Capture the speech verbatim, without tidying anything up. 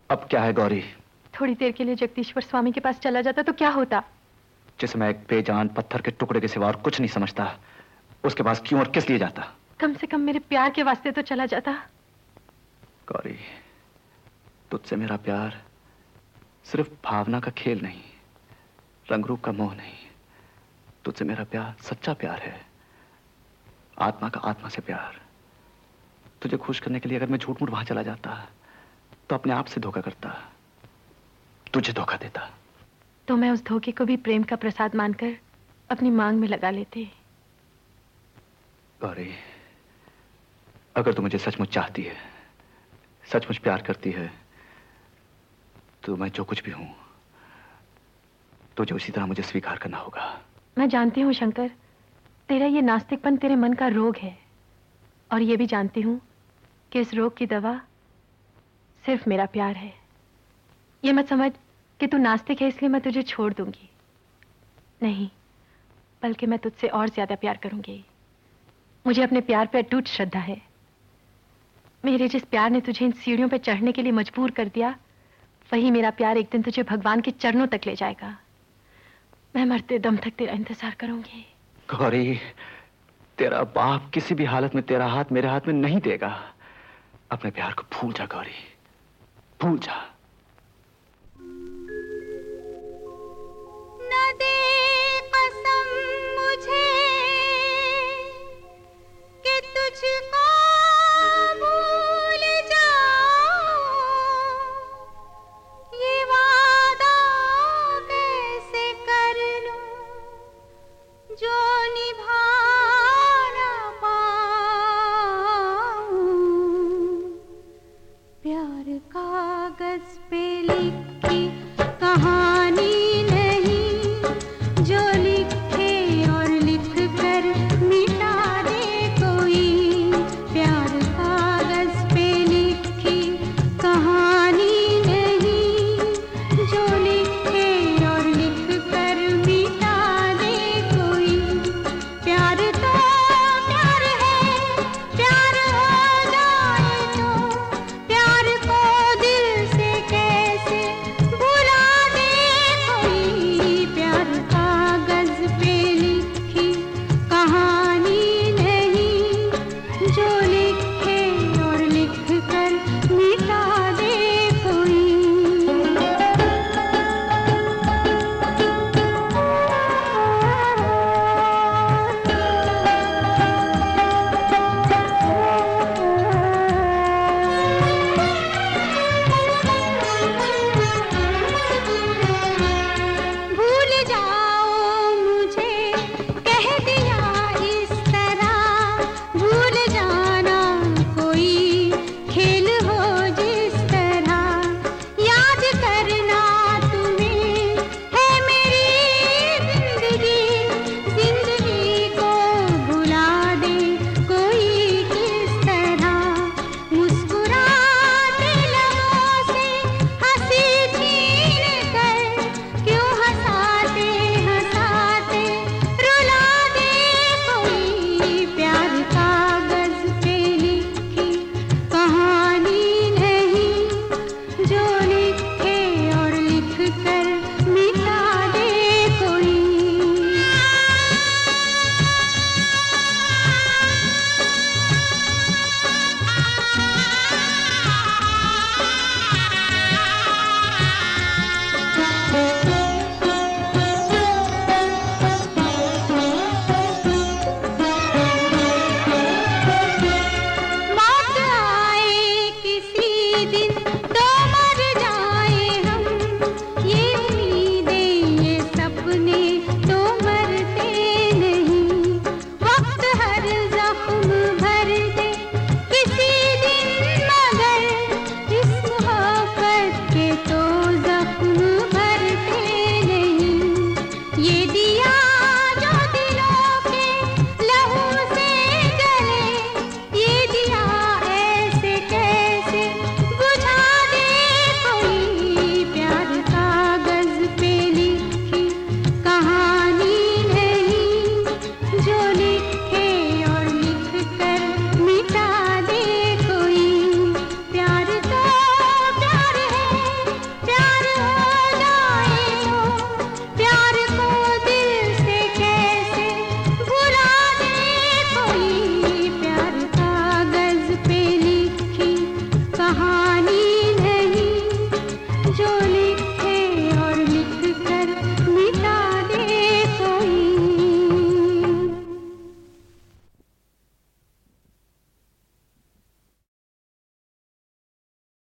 अब क्या है गौरी? थोड़ी देर के लिए जगदीश्वर स्वामी के पास चला जाता तो क्या होता? जिसे मैं एक बेजान पत्थर के टुकड़े के सिवा और कुछ नहीं समझता, उसके पास क्यों और किस लिए जाता? कम से कम मेरे प्यार के वास्ते तो चला जाता। गौरी, तुझसे मेरा प्यार सिर्फ भावना का खेल नहीं, रंग रूप का मोह नहीं। तुझसे मेरा प्यार सच्चा प्यार है, आत्मा का आत्मा से प्यार। तुझे खुश करने के लिए अगर मैं झूठ मूठ वहां चला जाता तो अपने आप से धोखा करता, तुझे धोखा देता। तो मैं उस धोखे को भी प्रेम का प्रसाद मानकर अपनी मांग में लगा लेती। गौरी, अगर तू मुझे सचमुच चाहती है, सचमुच प्यार करती है, तो मैं जो कुछ भी हूं तुझे उसी तरह मुझे स्वीकार करना होगा। मैं जानती हूँ शंकर, तेरा ये नास्तिकपन तेरे मन का रोग है, और ये भी जानती हूँ कि इस रोग की दवा सिर्फ मेरा प्यार है। ये मत समझ कि तू नास्तिक है इसलिए मैं तुझे छोड़ दूंगी, नहीं, बल्कि मैं तुझसे और ज्यादा प्यार करूंगी। मुझे अपने प्यार पे अटूट श्रद्धा है। मेरे जिस प्यार ने तुझे इन सीढ़ियों पे चढ़ने के लिए मजबूर कर दिया, वही मेरा प्यार एक दिन तुझे भगवान के चरणों तक ले जाएगा। मैं मरते दम तक तेरा इंतजार करूंगी। गौरी, तेरा बाप किसी भी हालत में तेरा हाथ मेरे हाथ में नहीं देगा। अपने प्यार को भूल जा गौरी, भूल जा। न दे कसम मुझे कि तुझको भूल जाऊं, ये वादा कैसे कर लूं जो निभा ना पाऊं। प्यार कागज पे लिखी कहानी